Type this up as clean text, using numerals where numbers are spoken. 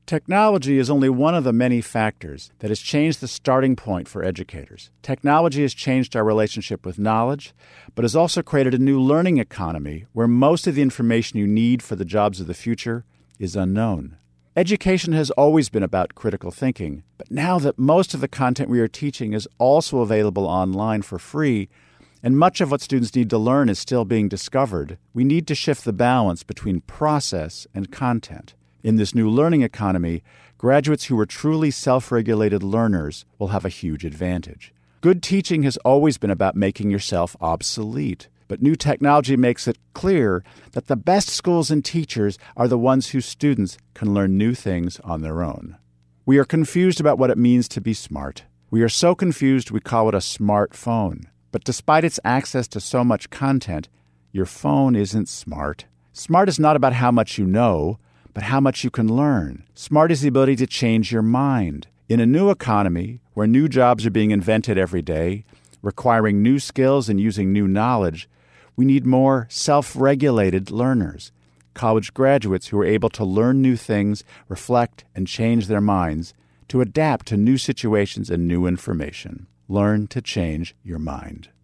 Technology is only one of the many factors that has changed the starting point for educators. Technology has changed our relationship with knowledge, but has also created a new learning economy where most of the information you need for the jobs of the future is unknown. Education has always been about critical thinking, but now that most of the content we are teaching is also available online for free, and much of what students need to learn is still being discovered, we need to shift the balance between process and content. In this new learning economy, graduates who are truly self-regulated learners will have a huge advantage. Good teaching has always been about making yourself obsolete, but new technology makes it clear that the best schools and teachers are the ones whose students can learn new things on their own. We are confused about what it means to be smart. We are so confused we call it a smartphone. But despite its access to so much content, your phone isn't smart. Smart is not about how much you know, but how much you can learn. Smart is the ability to change your mind. In a new economy, where new jobs are being invented every day, requiring new skills and using new knowledge, we need more self-regulated learners, college graduates who are able to learn new things, reflect, and change their minds to adapt to new situations and new information. Learn to change your mind.